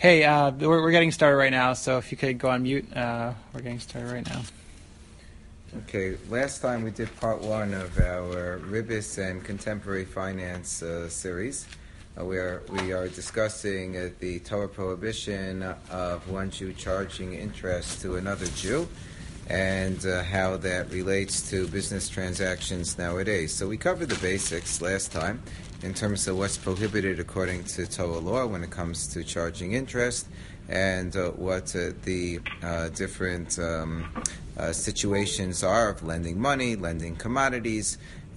Hey, we're getting started right now, so if you could go on mute, we're getting started right now. Okay, last time we did part one of our Ribis and Contemporary Finance series, where we are discussing the Torah prohibition of one Jew charging interest to another Jew, and how that relates to business transactions nowadays. So we covered the basics last time in terms of what's prohibited according to Torah law when it comes to charging interest, and what the different situations are of lending money, lending commodities,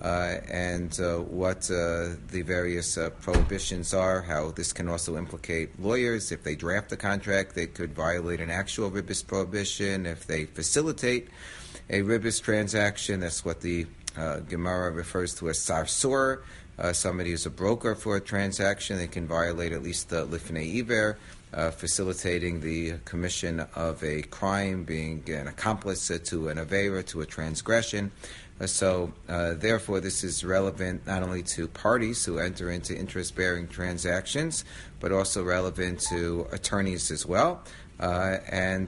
and what the various prohibitions are, how this can also implicate lawyers. If they draft a contract, they could violate an actual ribis prohibition. If they facilitate a ribis transaction, that's what the Gemara refers to as sarsur. Somebody who's a broker for a transaction, they can violate at least the lifnei iver, facilitating the commission of a crime, being an accomplice to an aveira, to a transgression. So therefore, this is relevant not only to parties who enter into interest-bearing transactions, but also relevant to attorneys as well. And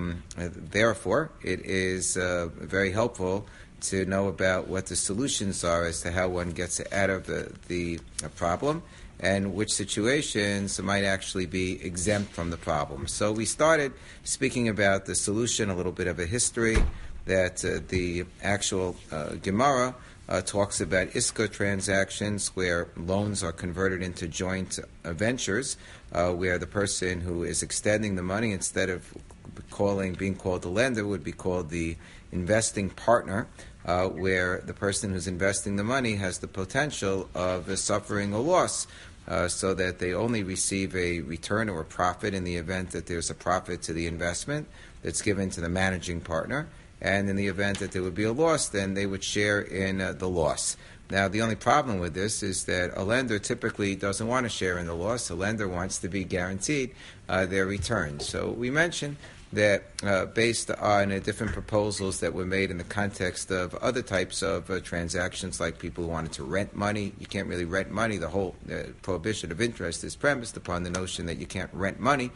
therefore, it is very helpful to know about what the solutions are as to how one gets out of the problem, and which situations might actually be exempt from the problem. So we started speaking about the solution, a little bit of a history, that the actual Gemara talks about iska transactions, where loans are converted into joint ventures, where the person who is extending the money, instead of being called the lender, would be called the investing partner, where the person who's investing the money has the potential of suffering a loss, so that they only receive a return or a profit in the event that there's a profit to the investment that's given to the managing partner, and in the event that there would be a loss, then they would share in the loss. Now, the only problem with this is that a lender typically doesn't want to share in the loss. A lender wants to be guaranteed their return. So we mentioned that based on different proposals that were made in the context of other types of transactions, like people who wanted to rent money. You can't really rent money. The whole prohibition of interest is premised upon the notion that you can't rent money.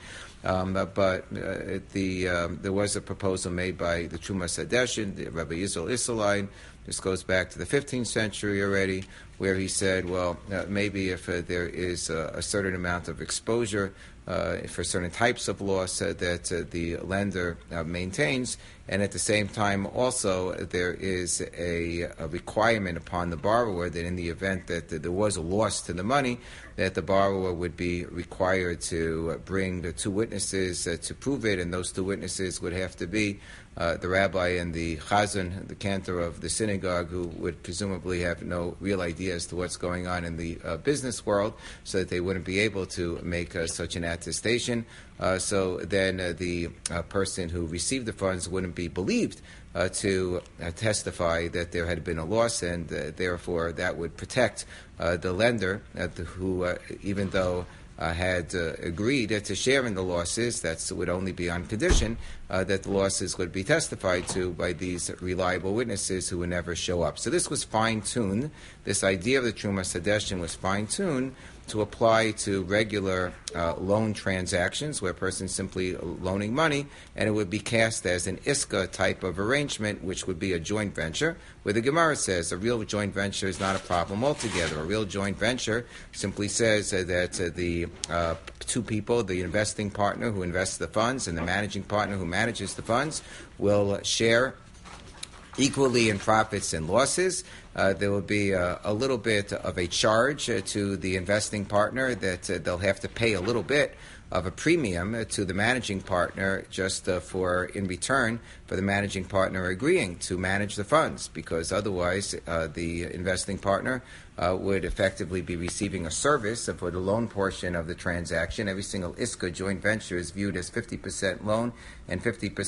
But there was a proposal made by the Trumas Hadeshin, the Rabbi Yisrael Isserlein. This goes back to the 15th century already, where he said, well, maybe if there is a certain amount of exposure for certain types of loss that the lender maintains, and at the same time also there is a requirement upon the borrower that in the event that there was a loss to the money, that the borrower would be required to bring the two witnesses to prove it, and those two witnesses would have to be the rabbi and the chazan, the cantor of the synagogue, who would presumably have no real idea as to what's going on in the business world, so that they wouldn't be able to make such an attestation. So then the person who received the funds wouldn't be believed to testify that there had been a loss, and therefore that would protect the lender, who, even though had agreed to share in the losses, that would only be on condition that the losses would be testified to by these reliable witnesses who would never show up. So this was fine-tuned. This idea of the Trumas Hadeshin was fine-tuned to apply to regular loan transactions, where a person's simply loaning money, and it would be cast as an iska type of arrangement, which would be a joint venture, where the Gemara says a real joint venture is not a problem altogether. A real joint venture simply says that the two people, the investing partner who invests the funds and the managing partner who manages the funds, will share equally in profits and losses. There will be a little bit of a charge to the investing partner, that they'll have to pay a little bit of a premium to the managing partner just for in return for the managing partner agreeing to manage the funds, because otherwise the investing partner would effectively be receiving a service for the loan portion of the transaction. Every single ISKA joint venture is viewed as 50% loan and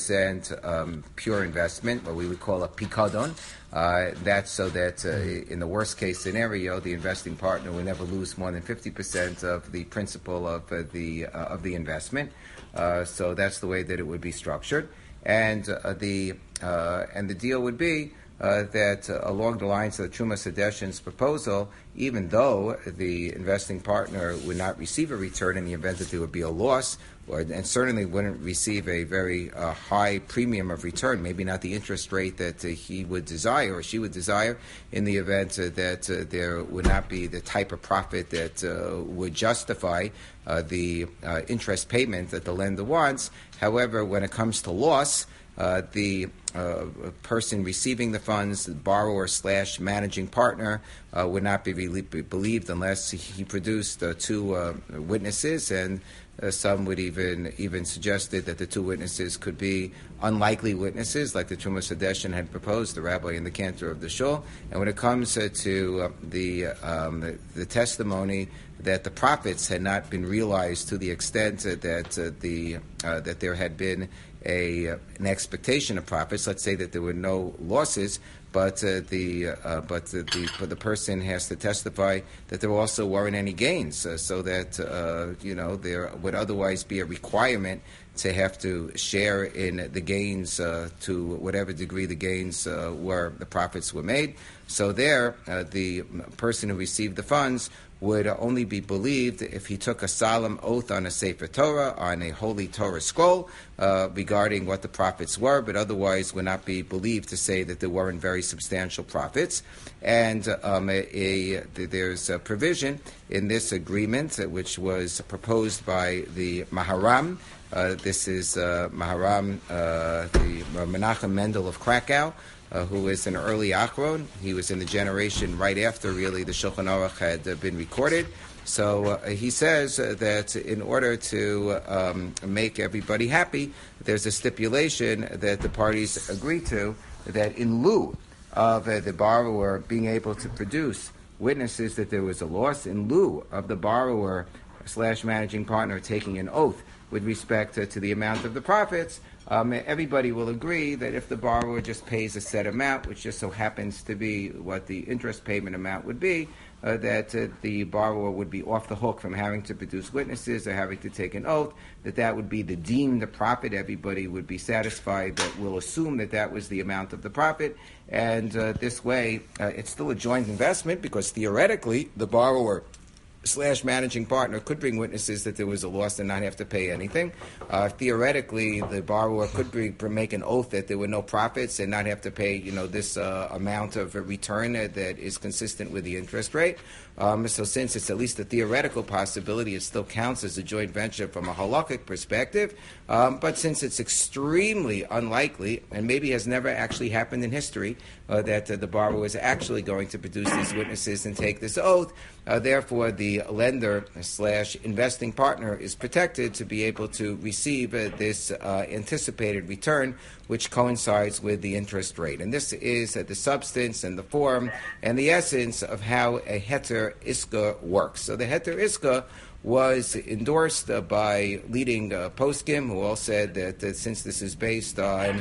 50% pure investment, what we would call a pikadon. That's so that in the worst case scenario, the investing partner will never lose more than 50% of the principal of the investment. So that's the way that it would be structured, and the deal would be that along the lines of the Trumas Hadeshin's proposal, even though the investing partner would not receive a return in the event that there would be a loss, and certainly wouldn't receive a very high premium of return, maybe not the interest rate that he would desire or she would desire, in the event that there would not be the type of profit that would justify the interest payment that the lender wants. However, when it comes to loss, the person receiving the funds, the borrower / managing partner, would not be believed unless he produced two witnesses, and some would even suggested that the two witnesses could be unlikely witnesses, like the Trumas Hadeshin had proposed, the rabbi and the cantor of the shul. And when it comes to the testimony that the profits had not been realized to the extent that that there had been an expectation of profits. Let's say that there were no losses, but the person has to testify that there also weren't any gains, so that there would otherwise be a requirement to have to share in the gains to whatever degree the gains the profits were made. So there, the person who received the funds would only be believed if he took a solemn oath on a Sefer Torah, on a holy Torah scroll, regarding what the profits were, but otherwise would not be believed to say that there weren't very substantial profits. And there's a provision in this agreement which was proposed by the Maharam. This is Maharam, the Menachem Mendel of Krakow, who is an early Achron. He was in the generation right after, really, the Shulchan Aruch had been recorded. So he says that in order to make everybody happy, there's a stipulation that the parties agree to, that in lieu of the borrower being able to produce witnesses that there was a loss, in lieu of the borrower / managing partner taking an oath with respect to the amount of the profits, everybody will agree that if the borrower just pays a set amount, which just so happens to be what the interest payment amount would be, that the borrower would be off the hook from having to produce witnesses or having to take an oath, that would be the deemed profit. Everybody would be satisfied that we'll assume that was the amount of the profit. And this way, it's still a joint investment, because theoretically, the borrower / managing partner could bring witnesses that there was a loss and not have to pay anything. Theoretically, the borrower could make an oath that there were no profits and not have to pay, this amount of a return that is consistent with the interest rate. So since it's at least a theoretical possibility, it still counts as a joint venture from a halakhic perspective. But since it's extremely unlikely, and maybe has never actually happened in history, that the borrower is actually going to produce these witnesses and take this oath, therefore the lender / investing partner is protected to be able to receive this anticipated return, which coincides with the interest rate. And this is the substance and the form and the essence of how a heter iska works. So the heter iska was endorsed by leading poskim, who all said that since this is based on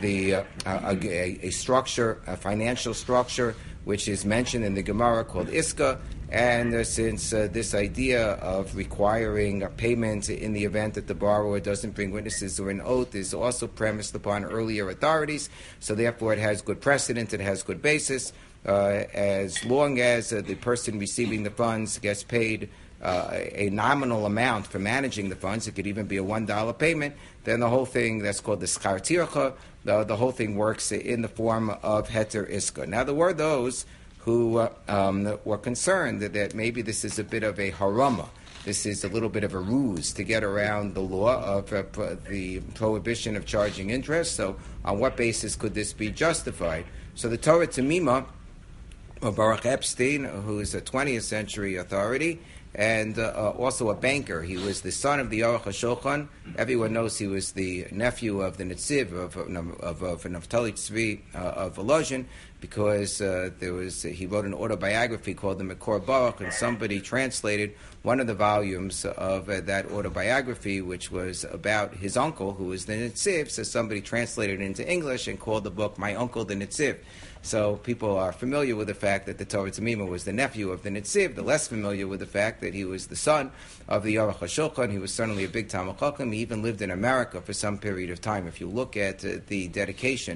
a structure, a financial structure, which is mentioned in the Gemara called iska, and since this idea of requiring a payment in the event that the borrower doesn't bring witnesses or an oath is also premised upon earlier authorities, so therefore it has good precedent, it has good basis, as long as the person receiving the funds gets paid a nominal amount for managing the funds, it could even be a $1 payment, then the whole thing, that's called the schar tircha, the whole thing works in the form of heter iska. Now there were those who were concerned that maybe this is a bit of a harama. This is a little bit of a ruse to get around the law of the prohibition of charging interest. So on what basis could this be justified? So the Torah Tamima, of Baruch Epstein, who is a 20th century authority, and also a banker. He was the son of the Aruch HaShulchan. Everyone knows he was the nephew of the Netziv of Naftali Tzvi of Volozhin, because he wrote an autobiography called the Mekor Baruch, and somebody translated one of the volumes of that autobiography, which was about his uncle, who was the Netziv. So somebody translated it into English and called the book My Uncle the Netziv. So people are familiar with the fact that the Torah Tamima was the nephew of the Netziv. They're less familiar with the fact that he was the son of the Aruch HaShulchan. He was certainly a big Talmid Chacham. He even lived in America for some period of time. If you look at the dedication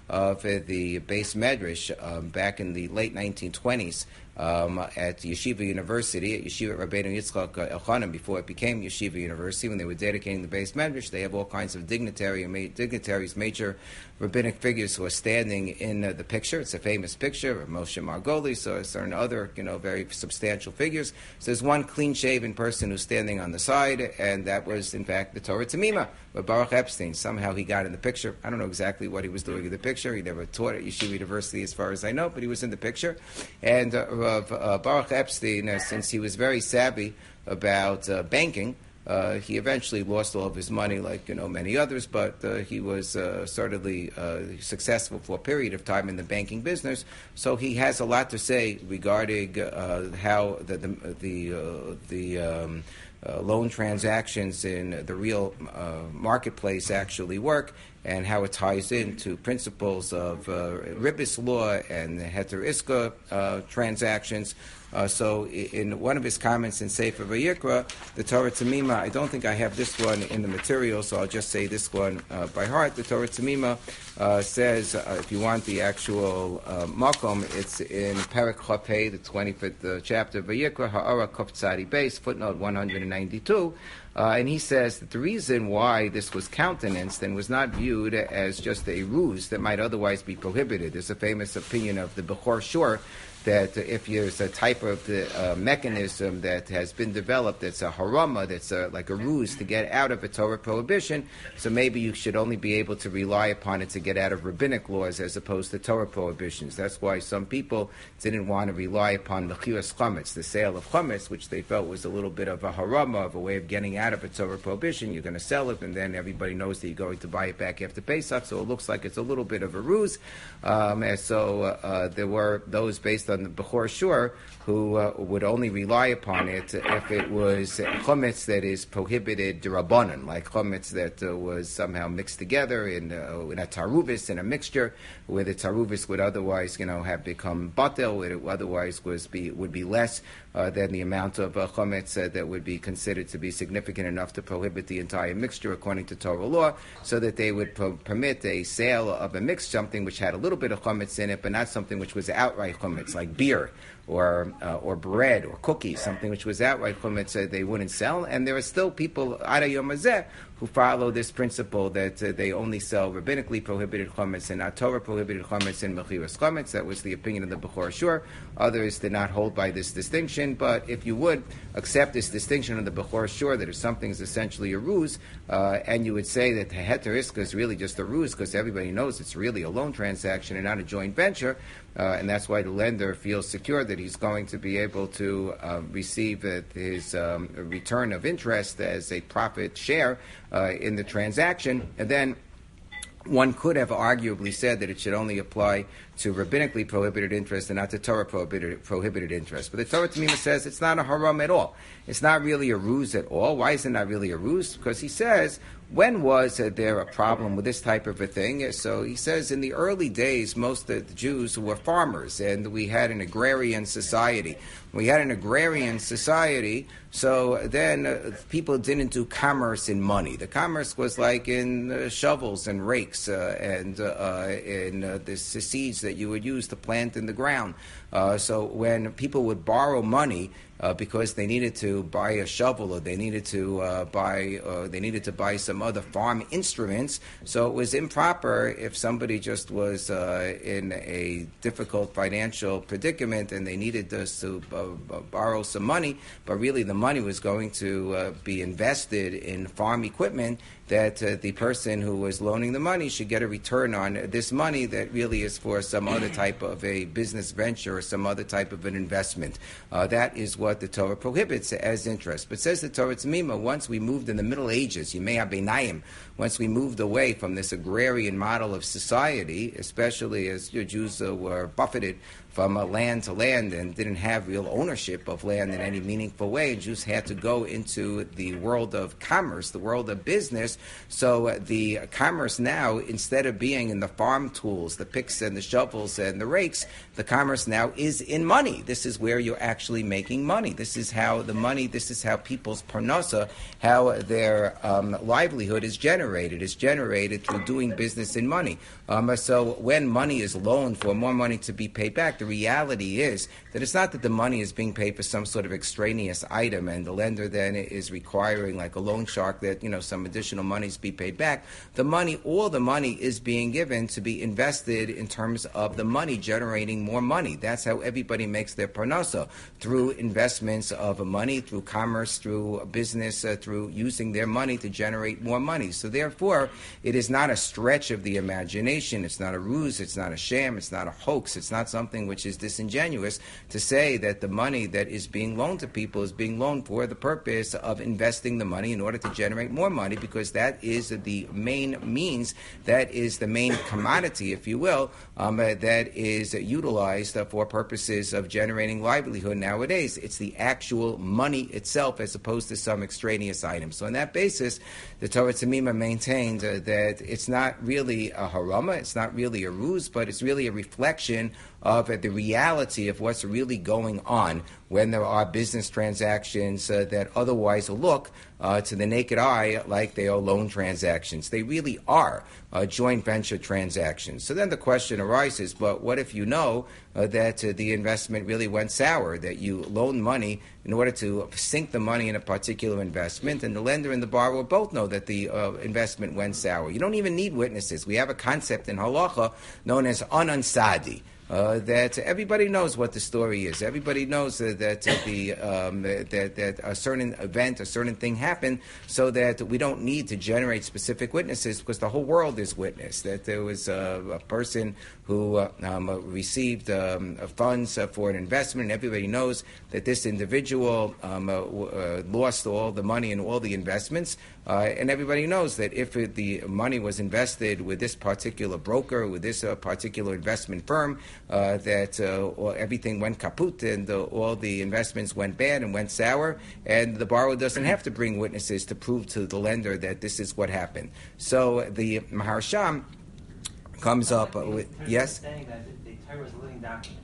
of the Beis Medrash back in the late 1920s at Yeshiva University, at Yeshiva Rabbeinu Yitzchak Elchanan, before it became Yeshiva University, when they were dedicating the Beis Medrash. They have all kinds of dignitaries, major rabbinic figures who are standing in the picture. It's a famous picture of Moshe Margolis, so certain other, very substantial figures. So there's one clean-shaven person who's standing on the side, and that was, in fact, the Torah Tamima, but Baruch Epstein. Somehow he got in the picture. I don't know exactly what he was doing in the picture. He never taught at Yeshiva University, as far as I know, but he was in the picture. And Baruch Epstein, since he was very savvy about banking, he eventually lost all of his money, like many others, but he was certainly successful for a period of time in the banking business. So he has a lot to say regarding how the loan transactions in the real marketplace actually work, and how it ties into principles of Ribbis law and Heter Iska transactions. So in one of his comments in Sefer Vayikra, the Torah Tamima, I don't think I have this one in the material, so I'll just say this one by heart. The Torah Tamima says, if you want the actual makom, it's in Perek Chapei, the 25th chapter of Vayikra, Ha'ara Kuf Tzadi Beis, footnote 192. And he says that the reason why this was countenanced and was not viewed as just a ruse that might otherwise be prohibited. There's a famous opinion of the Bechor Shur that if there's a type of the mechanism that has been developed that's a harama, that's like a ruse to get out of a Torah prohibition, so maybe you should only be able to rely upon it to get out of rabbinic laws as opposed to Torah prohibitions. That's why some people didn't want to rely upon mechiras chametz, the sale of chametz, which they felt was a little bit of a harama, of a way of getting out of a Torah prohibition. You're going to sell it, and then everybody knows that you're going to buy it back after Pesach, so it looks like it's a little bit of a ruse. And so there were those based on the Bechor Shur who would only rely upon it if it was chametz that is prohibited d'Rabbanan, like chametz that was somehow mixed together in a taruvis, in a mixture, where the taruvis would otherwise, have become batel, where it otherwise would be less than the amount of chametz that would be considered to be significant enough to prohibit the entire mixture according to Torah law, so that they would permit a sale of a mixed something which had a little bit of chametz in it, but not something which was outright chametz, like beer or bread or cookies, something which was outright chametz, they wouldn't sell. And there are still people, Ada Yom Hazeh, who follow this principle that they only sell rabbinically prohibited chametz and not Torah prohibited chametz and mechiras chametz. That was the opinion of the Bechor Shur. Others did not hold by this distinction, but if you would accept this distinction of the Bechor Shur, that if something is essentially a ruse, and you would say that the Heter Iska is really just a ruse because everybody knows it's really a loan transaction and not a joint venture, and that's why the lender feels secure that he's going to be able to receive his return of interest as a profit share in the transaction, and then one could have arguably said that it should only apply to rabbinically prohibited interest and not to Torah prohibited interest. But the Torah Tamima says it's not a haram at all. It's not really a ruse at all. Why is it not really a ruse? Because he says, when was there a problem with this type of a thing? So he says in the early days, most of the Jews were farmers, and we had an agrarian society. We had an agrarian society, so then people didn't do commerce in money. The commerce was like in shovels and rakes and in the seeds that you would use to plant in the ground. So when people would borrow money because they needed to buy a shovel or they needed to buy some other farm instruments, so it was improper if somebody just was in a difficult financial predicament and they needed us to borrow some money, but really the money was going to be invested in farm equipment, that the person who was loaning the money should get a return on this money that really is for some other type of a business venture or some other type of an investment. That is what the Torah prohibits as interest. But says the Torah Tamima, once we moved in the Middle Ages, Yemei HaBeinayim, once we moved away from this agrarian model of society, especially as Jews were buffeted from land to land and didn't have real ownership of land in any meaningful way. And Jews had to go into the world of commerce, the world of business. So the commerce now, instead of being in the farm tools, the picks and the shovels and the rakes, the commerce now is in money. This is where you're actually making money. This is how people's parnasa, how their livelihood is generated. It's generated through doing business in money. So when money is loaned for more money to be paid back, the reality is that it's not that the money is being paid for some sort of extraneous item and the lender then is requiring, like a loan shark, that some additional monies be paid back. All the money is being given to be invested in terms of the money generating more money. That's how everybody makes their parnasa, through investments of money, through commerce, through business, through using their money to generate more money. So therefore, it is not a stretch of the imagination. It's not a ruse. It's not a sham. It's not a hoax. It's not something which is disingenuous to say that the money that is being loaned to people is being loaned for the purpose of investing the money in order to generate more money, because that is the main means, that is the main commodity, if you will, that is utilized for purposes of generating livelihood nowadays. It's the actual money itself as opposed to some extraneous item. So on that basis, the Torah Tamima maintained that it's not really a harama, it's not really a ruse, but it's really a reflection of the reality of what's really going on when there are business transactions that otherwise look to the naked eye like they are loan transactions. They really are joint venture transactions. So then the question arises, but what if you know that the investment really went sour, that you loaned money in order to sink the money in a particular investment, and the lender and the borrower both know that the investment went sour? You don't even need witnesses. We have a concept in halacha known as unansadi. That everybody knows what the story is. Everybody knows that a certain event, a certain thing happened, so that we don't need to generate specific witnesses, because the whole world is witness. That there was a person who received funds for an investment, and everybody knows that this individual lost all the money and all the investments. And everybody knows that if the money was invested with this particular broker, with this particular investment firm, that everything went kaput and all the investments went bad and went sour, and the borrower doesn't have to bring witnesses to prove to the lender that this is what happened. So the Maharsham comes up with, yes? Saying that the Torah was a living document,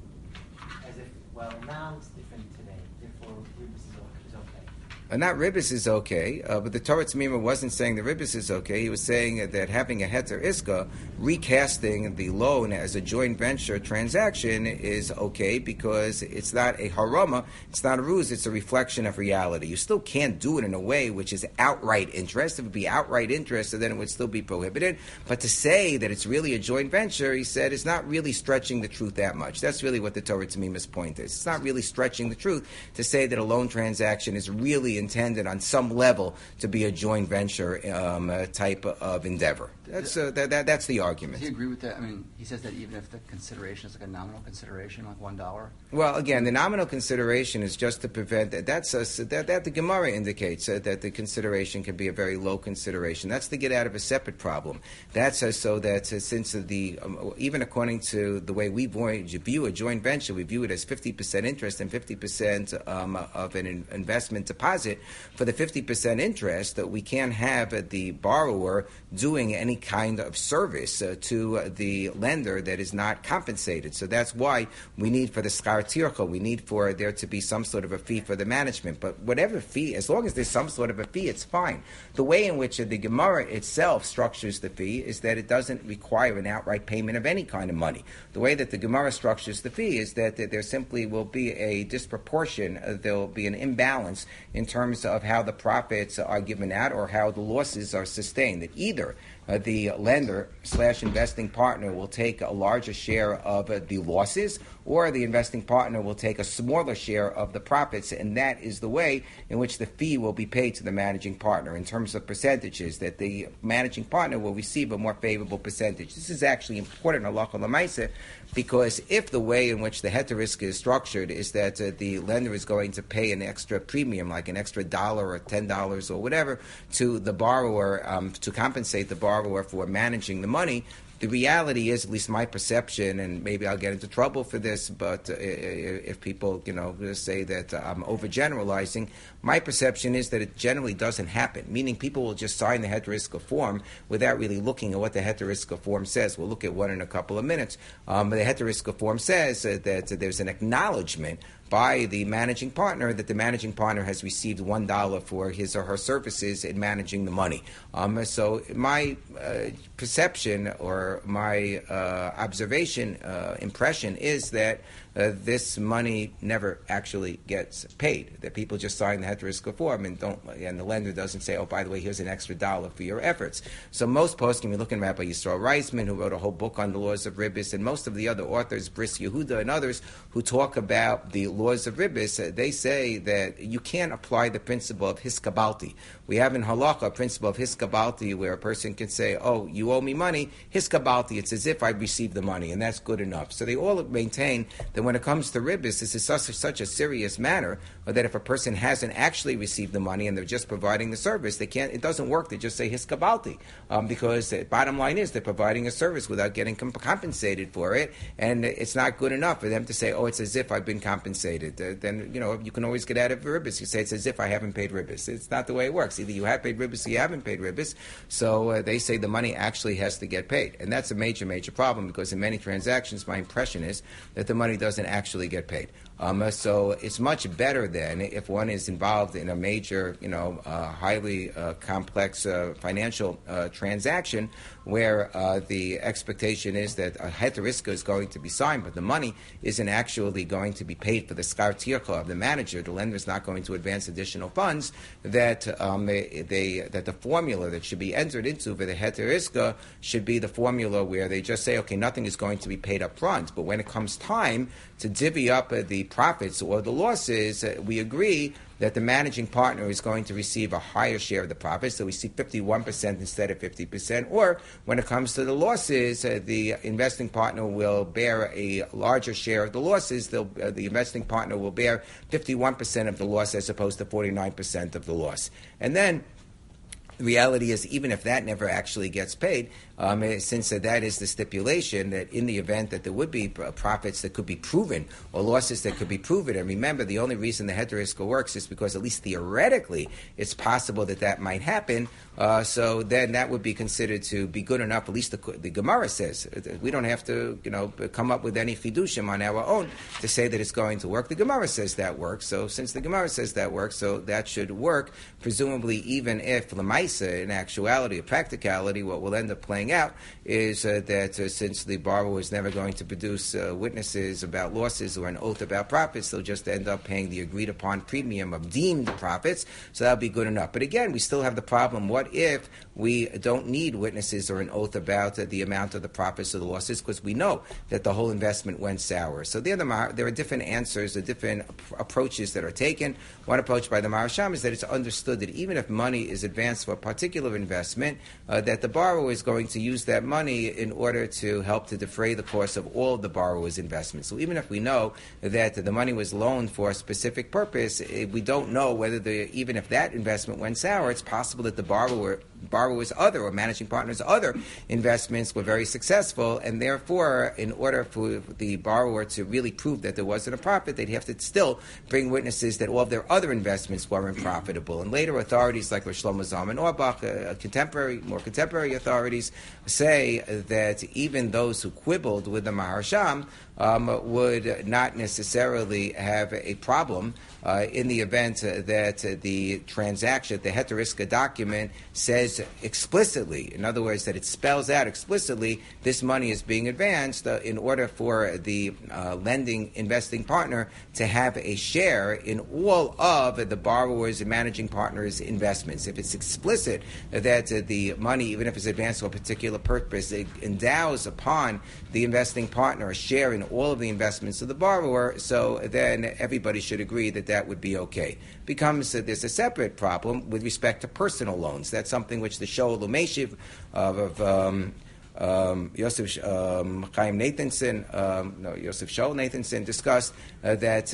as if, now it's different today, therefore Ribis is okay. Not Ribis is okay, but the Torah Tamima wasn't saying that Ribis is okay. He was saying that having a heter iska, recasting the loan as a joint venture transaction, is okay, because it's not a harama, it's not a ruse, it's a reflection of reality. You still can't do it in a way which is outright interest. If it would be outright interest, then it would still be prohibited. But to say that it's really a joint venture, he said, is not really stretching the truth that much. That's really what the Torah Tamima's point is. It's not really stretching the truth to say that a loan transaction is really intended on some level to be a joint venture type of endeavor. That's the argument. Does he agree with that? I mean, he says that even if the consideration is like a nominal consideration, like $1. Well, again, the nominal consideration is just to prevent that. That the Gemara indicates that the consideration can be a very low consideration. That's to get out of a separate problem. That's so that since even according to the way we view a joint venture, we view it as 50% interest and 50% of an investment deposit. For the 50% interest, we can't have the borrower doing any kind of service to the lender that is not compensated. So that's why we need for the schar tircha, we need for there to be some sort of a fee for the management. But whatever fee, as long as there's some sort of a fee, it's fine. The way in which the Gemara itself structures the fee is that it doesn't require an outright payment of any kind of money. The way that the Gemara structures the fee is that there simply will be a disproportion, there will be an imbalance in terms of how the profits are given out or how the losses are sustained. That either the lender/investing partner will take a larger share of the losses, or the investing partner will take a smaller share of the profits, and that is the way in which the fee will be paid to the managing partner in terms of percentages, that the managing partner will receive a more favorable percentage. This is actually important, halacha l'maaseh, because if the way in which the heter iska is structured is that the lender is going to pay an extra premium, like an extra $1 or $10 or whatever, to the borrower to compensate the borrower for managing the money, The reality is, at least my perception, and maybe I'll get into trouble for this, but if people, say that I'm overgeneralizing, my perception is that it generally doesn't happen, meaning people will just sign the heter iska form without really looking at what the heter iska form says. We'll look at one in a couple of minutes. But the heter iska form says that there's an acknowledgement by the managing partner that the managing partner has received $1 for his or her services in managing the money. So my perception or my observation, impression is that this money never actually gets paid. That people just sign the heter iska form and the lender doesn't say, oh, by the way, here's an extra $1 for your efforts. So most poskim, you're looking at Rabbi Yisrael Reisman, who wrote a whole book on the laws of ribbis, and most of the other authors, Bris Yehuda and others, who talk about the laws of ribbis, they say that you can't apply the principle of hiskabalti. We have in halacha a principle of hiskabalti where a person can say, oh, you owe me money, hiskabalti, it's as if I received the money, and that's good enough. So they all maintain that when it comes to ribbis, this is such a serious matter that if a person hasn't actually received the money and they're just providing the service, it doesn't work to just say hiskabalti, because the bottom line is they're providing a service without getting compensated for it, and it's not good enough for them to say, oh, it's as if I've been compensated. Then, you can always get out of ribbis. You say it's as if I haven't paid ribbis. It's not the way it works. Either you have paid ribbis or you haven't paid ribbis. So they say the money actually has to get paid. And that's a major, major problem because in many transactions, my impression is that the money doesn't actually get paid. So it's much better then if one is involved in a major, highly complex financial transaction where the expectation is that a heter iska is going to be signed, but the money isn't actually going to be paid for the skar tircha of the manager. The lender is not going to advance additional funds. That that the formula that should be entered into for the heter iska should be the formula where they just say, okay, nothing is going to be paid up front, but when it comes time to divvy up the profits or the losses, we agree that the managing partner is going to receive a higher share of the profits, so we see 51% instead of 50%, or when it comes to the losses, the investing partner will bear a larger share of the losses. The investing partner will bear 51% of the loss as opposed to 49% of the loss. And then the reality is, even if that never actually gets paid, since that is the stipulation, that in the event that there would be profits that could be proven or losses that could be proven, and remember, the only reason the heter iska works is because at least theoretically it's possible that might happen, so then that would be considered to be good enough. At least the Gemara says we don't have to come up with any fiducium on our own to say that it's going to work. The Gemara says that works, so since the Gemara says that works, so that should work, presumably, even if lemaisa, in actuality or practicality, what will end up playing out is that since the borrower is never going to produce witnesses about losses or an oath about profits, they'll just end up paying the agreed upon premium of deemed profits, so that'll be good enough. But again, we still have the problem, what if we don't need witnesses or an oath about the amount of the profits or the losses, because we know that the whole investment went sour. So there are different answers, there are different approaches that are taken. One approach by the Maharsham is that it's understood that even if money is advanced for a particular investment, that the borrower is going to use that money in order to help to defray the cost of all of the borrower's investments. So even if we know that the money was loaned for a specific purpose, we don't know whether even if that investment went sour, it's possible that the borrower's other or managing partner's other investments were very successful, and therefore, in order for the borrower to really prove that there wasn't a profit, they'd have to still bring witnesses that all of their other investments weren't profitable. And later authorities like Rosh Shlomo Zalman Auerbach, more contemporary authorities, say that even those who quibbled with the Maharsham would not necessarily have a problem in the event that the transaction, the heter iska document, says explicitly, in other words, that it spells out explicitly, this money is being advanced in order for the investing partner to have a share in all of the borrower's and managing partner's investments. If it's explicit that the money, even if it's advanced for a particular purpose, it endows upon the investing partner a share in all of the investments of the borrower, so then everybody should agree that would be okay. There's a separate problem with respect to personal loans. That's something which the Shoel Umeshiv Yosef Chaim Nathanson, Yosef Shaul Nathanson discussed that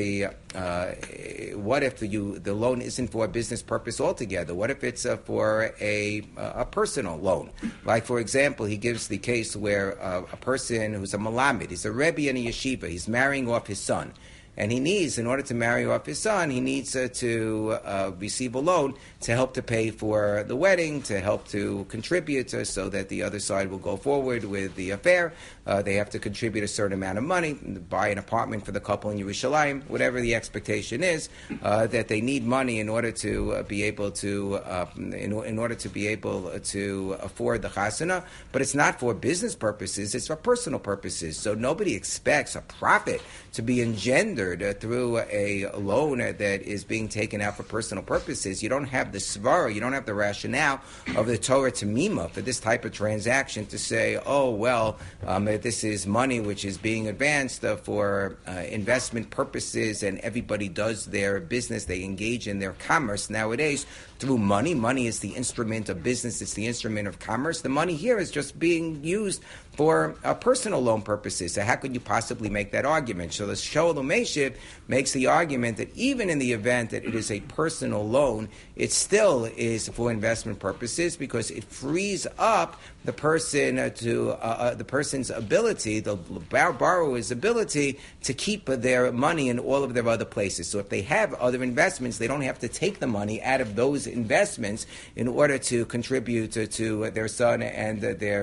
what if the loan isn't for a business purpose altogether? What if it's for a personal loan? Like, for example, he gives the case where a person who's a Malamed, he's a Rebbe in a yeshiva, he's marrying off his son. And he needs, in order to marry off his son, he needs to receive a loan to help to pay for the wedding, to help to contribute so that the other side will go forward with the affair. They have to contribute a certain amount of money, buy an apartment for the couple in Yerushalayim, whatever the expectation is, that they need money in order to be able to in order to be able to afford the chasana. But it's not for business purposes; it's for personal purposes. So nobody expects a profit to be engendered through a loan that is being taken out for personal purposes. You don't have the svara, you don't have the rationale of the Torah Tamima for this type of transaction to say, oh, well, this is money which is being advanced for investment purposes, and everybody does their business, they engage in their commerce nowadays through money. Money is the instrument of business, it's the instrument of commerce. The money here is just being used for personal loan purposes. So how could you possibly make that argument? So the Shaul Umeshiv makes the argument that even in the event that it is a personal loan, it still is for investment purposes because it frees up the person the person's ability, the borrower's ability to keep their money in all of their other places. So if they have other investments, they don't have to take the money out of those investments in order to contribute to their son and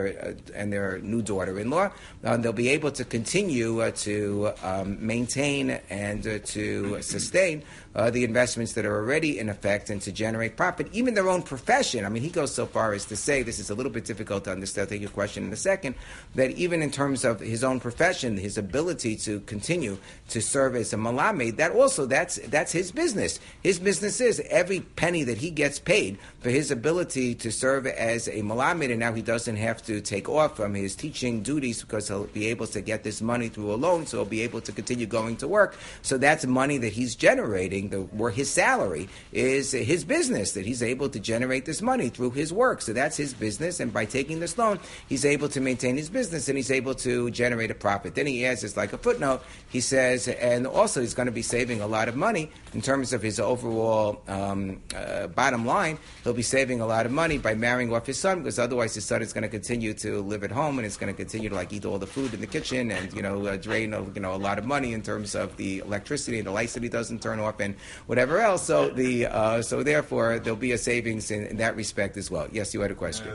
their new daughter-in-law. They'll be able to continue to maintain and to sustain the investments that are already in effect and to generate profit, even their own profession. I mean, he goes so far as to say, this is a little bit difficult to understand, I'll take your question in a second, that even in terms of his own profession, his ability to continue to serve as a malamed, that's his business. His business is every penny that he gets paid for his ability to serve as a malamed, and now he doesn't have to take off from his teaching duties because he'll be able to get this money through a loan, so he'll be able to continue going to work. So that's money that he's generating, where his salary is his business, that he's able to generate this money through his work. So that's his business, and by taking this loan, he's able to maintain his business and he's able to generate a profit. Then he adds, it's like a footnote, he says, and also he's going to be saving a lot of money in terms of his overall bottom line. He'll be saving a lot of money by marrying off his son, because otherwise his son is going to continue to live at home and it's going to continue to eat all the food in the kitchen and drain a lot of money in terms of the electricity and the lights that he doesn't turn off and whatever else. So so therefore there'll be a savings in that respect as well. Yes, you had a question.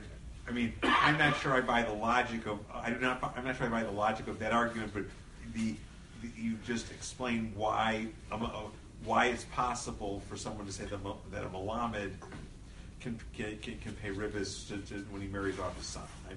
I'm not sure I buy the logic of. I'm not sure I buy the logic of that argument, but you just explained why it's possible for someone to say that a malamed can pay ribbis to when he marries off his son. I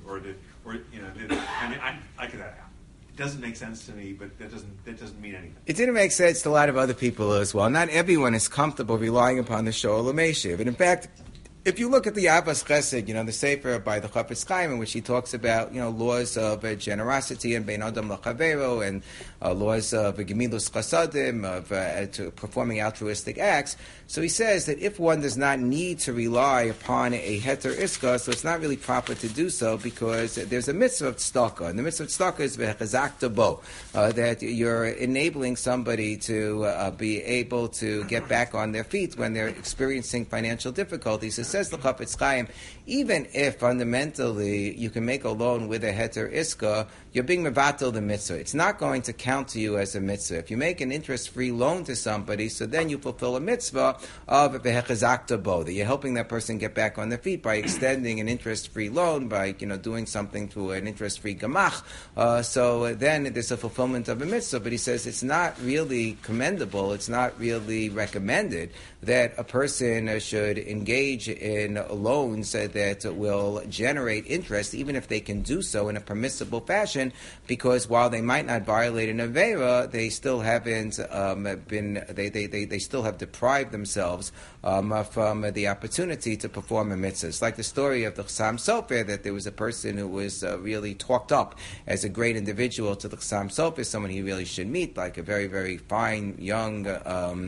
could. It doesn't make sense to me, but that doesn't mean anything. It didn't make sense to a lot of other people as well. Not everyone is comfortable relying upon the Shaul Umeshiv. And in fact, if you look at the Ahavas Chesed, the Sefer by the Chafetz Chaim, in which he talks about, laws of generosity and Bein Adam L'Chavero, and laws of Gemilus Chasadim, of performing altruistic acts. So he says that if one does not need to rely upon a heter iska, so it's not really proper to do so, because there's a mitzvah of tzedakah, and the mitzvah of tzedakah is v'chazakta bo, that you're enabling somebody to be able to get back on their feet when they're experiencing financial difficulties. It says the Chafetz Chaim, even if fundamentally you can make a loan with a heter iska, you're being mevatel the mitzvah. It's not going to count to you as a mitzvah. If you make an interest-free loan to somebody, so then you fulfill a mitzvah of v'hechazakta bo, that you're helping that person get back on their feet by extending an interest-free loan, by doing something to an interest-free gamach. So then there's a fulfillment of a mitzvah. But he says it's not really commendable, it's not really recommended that a person should engage in loans that will generate interest, even if they can do so in a permissible fashion, because while they might not violate an avera, they still haven't they still have deprived themselves from the opportunity to perform a mitzvah. It's like the story of the Chassam Sofer, that there was a person who was really talked up as a great individual to the Chassam Sofer, someone he really should meet, like a very, very fine, young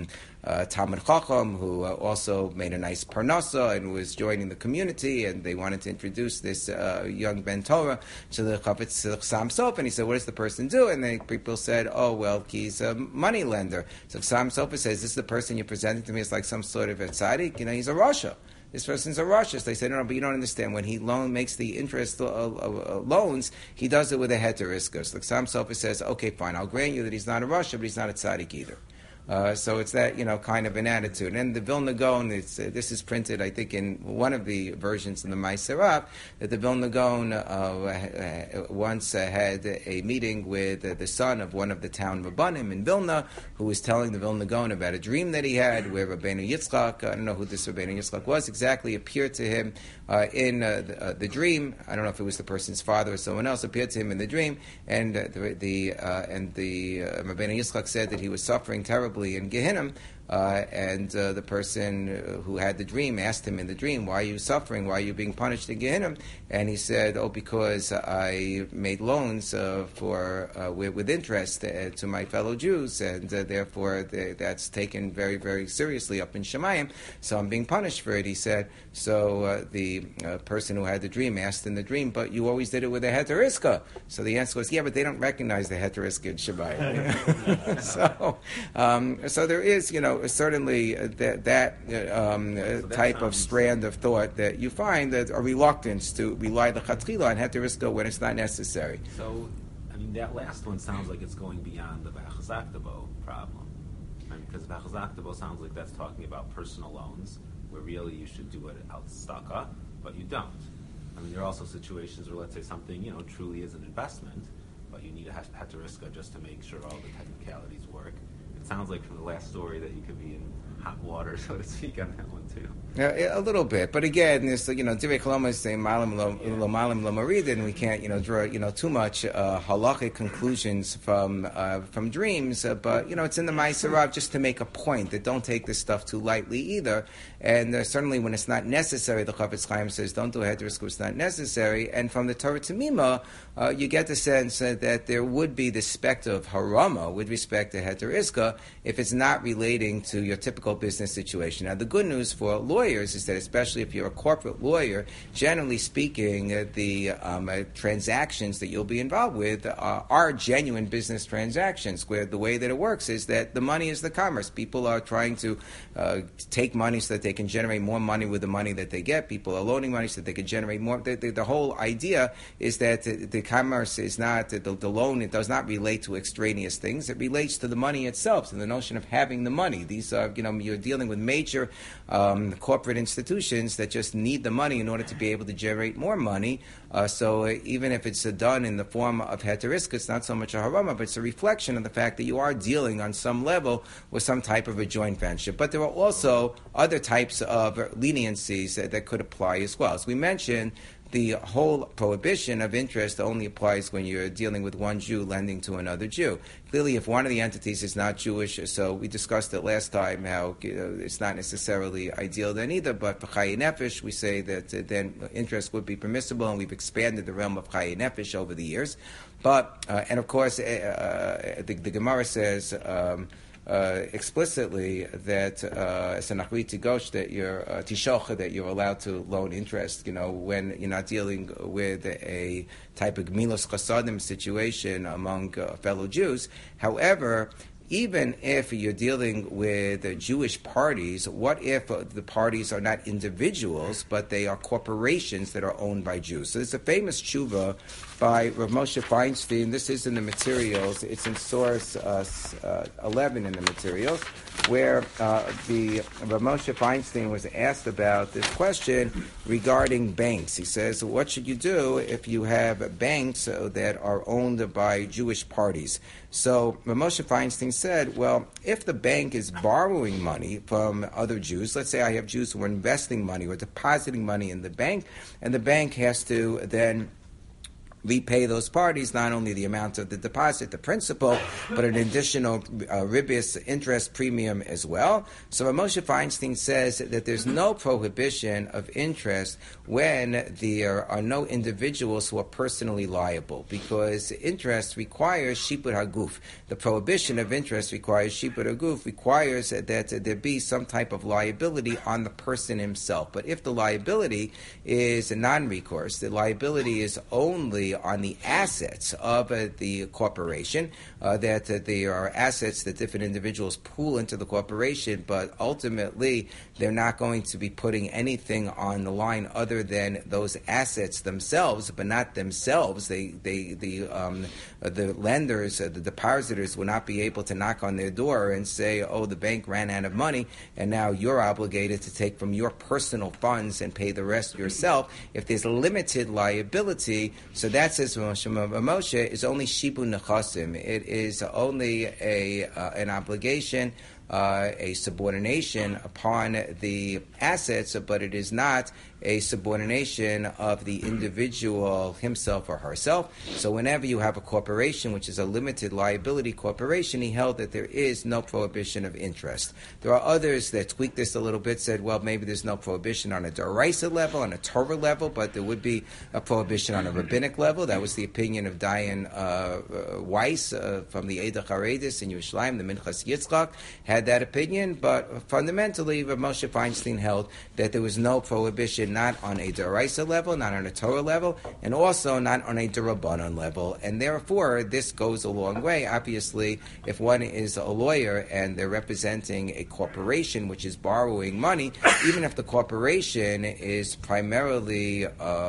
Talmud Chacham, who also made a nice parnasa and was joining the community, and they wanted to introduce this young Ben Torah to the Chavetz Chassam Sofer. And he said, what does the person do? And then people said, oh, well, he's a money lender. So Chassam Sofer says, this is the person you're presenting to me as like some sort of a tzaddik. He's a rasha. This person's a rasha. They say, no, but you don't understand. When he makes the interest loans, he does it with a heter iska. So Chassam Sofer says, okay, fine, I'll grant you that he's not a rasha, but he's not a tzaddik either. So it's that, kind of an attitude. And the Vilna Gaon, this is printed, I think, in one of the versions in the Ma'aser Rav, that the Vilna Gaon once had a meeting with the son of one of the town Rabbanim in Vilna, who was telling the Vilna Gaon about a dream that he had, where Rabbeinu Yitzchak, I don't know who this Rabbeinu Yitzchak was exactly, appeared to him in the dream. I don't know if it was the person's father or someone else, appeared to him in the dream, and the Rabbeinu Yitzchak said that he was suffering terribly in Gehinnom, and the person who had the dream asked him in the dream, why are you suffering? Why are you being punished in Gehinnom? And he said, because I made loans with interest to my fellow Jews, and therefore that's taken very, very seriously up in Shemayim, so I'm being punished for it. He said, so the person who had the dream asked in the dream, but you always did it with a heter iska. So the answer was, yeah, but they don't recognize the heter iska in Shemayim. So there is, certainly that type of strand of thought that you find, that a reluctance to rely the chatchila on heter iska when it's not necessary. So, that last one sounds like it's going beyond the V'achazak-tabo problem. Because V'achazak-tabo sounds like that's talking about personal loans, where really you should do it out tzedakah, but you don't. There are also situations where, let's say, something, truly is an investment, but you need a heter iska just to make sure all the technicalities work. It sounds like from the last story that you could be in hot water, so to speak, on that one too. Yeah, a little bit, but again, this Divrei Chacham is saying malim lo malim lo marid, and we can't draw too much halachic conclusions from dreams. But it's in the Ma'aser Rav just to make a point that don't take this stuff too lightly either. And certainly when it's not necessary, the Chafetz Chaim says don't do heter iska when it's not necessary. And from the Torah Tamima, you get the sense that there would be the specter of harama with respect to heter iska if it's not relating to your typical business situation. Now, the good news for lawyers is that, especially if you're a corporate lawyer, generally speaking, the transactions that you'll be involved with are genuine business transactions, where the way that it works is that the money is the commerce. People are trying to take money so that they can generate more money with the money that they get. People are loaning money so that they can generate more. The whole idea is that the commerce is not, the loan, it does not relate to extraneous things. It relates to the money itself, and the notion of having the money. These are, you're dealing with major corporate institutions that just need the money in order to be able to generate more money. So even if it's done in the form of heter iska, it's not so much a harama, but it's a reflection of the fact that you are dealing on some level with some type of a joint venture. But there are also other types of leniencies that could apply as well. As we mentioned, the whole prohibition of interest only applies when you're dealing with one Jew lending to another Jew. Clearly, if one of the entities is not Jewish, so we discussed it last time how it's not necessarily ideal then either, but for Chayi Nefesh, we say that then interest would be permissible, and we've expanded the realm of Chayi Nefesh over the years. But, and of course, the Gemara says, explicitly that as an achrit tigosh, that you're tishocha, that you're allowed to loan interest, when you're not dealing with a type of gmilos chasadim situation among fellow Jews. However, even if you're dealing with Jewish parties, what if the parties are not individuals, but they are corporations that are owned by Jews? So there's a famous tshuva by Rav Moshe Feinstein. This is in the materials. It's in source 11 in the materials, where the Rav Moshe Feinstein was asked about this question regarding banks. He says, what should you do if you have banks that are owned by Jewish parties? So Rav Moshe Feinstein said, well, if the bank is borrowing money from other Jews, let's say I have Jews who are investing money or depositing money in the bank, and the bank has to then repay those parties not only the amount of the deposit, the principal, but an additional ribis interest premium as well. So Moshe Feinstein says that there's no prohibition of interest when there are no individuals who are personally liable, because interest requires shipur haguf. The prohibition of interest requires shipur haguf, requires that there be some type of liability on the person himself. But if the liability is a non-recourse, the liability is only on the assets of the corporation, that there are assets that different individuals pool into the corporation, but ultimately they're not going to be putting anything on the line other than those assets themselves, but not themselves. The lenders, the depositors will not be able to knock on their door and say, oh, the bank ran out of money and now you're obligated to take from your personal funds and pay the rest yourself. If there's limited liability, so that says Moshe is only shibu nechasim. It is only an obligation, a subordination upon the assets, but it is not a subordination of the individual himself or herself. So whenever you have a corporation, which is a limited liability corporation, he held that there is no prohibition of interest. There are others that tweaked this a little bit, said, well, maybe there's no prohibition on a Doraisa level, on a Torah level, but there would be a prohibition on a rabbinic level. That was the opinion of Dayan Weiss from the Eidach Haredis in Yerushalayim, the Minchas Yitzchak, had that opinion, but fundamentally, Moshe Feinstein held that there was no prohibition, not on a Doraisa level, not on a Torah level, and also not on a D'Rabbanan level. And therefore, this goes a long way. Obviously, if one is a lawyer and they're representing a corporation which is borrowing money, even if the corporation is primarily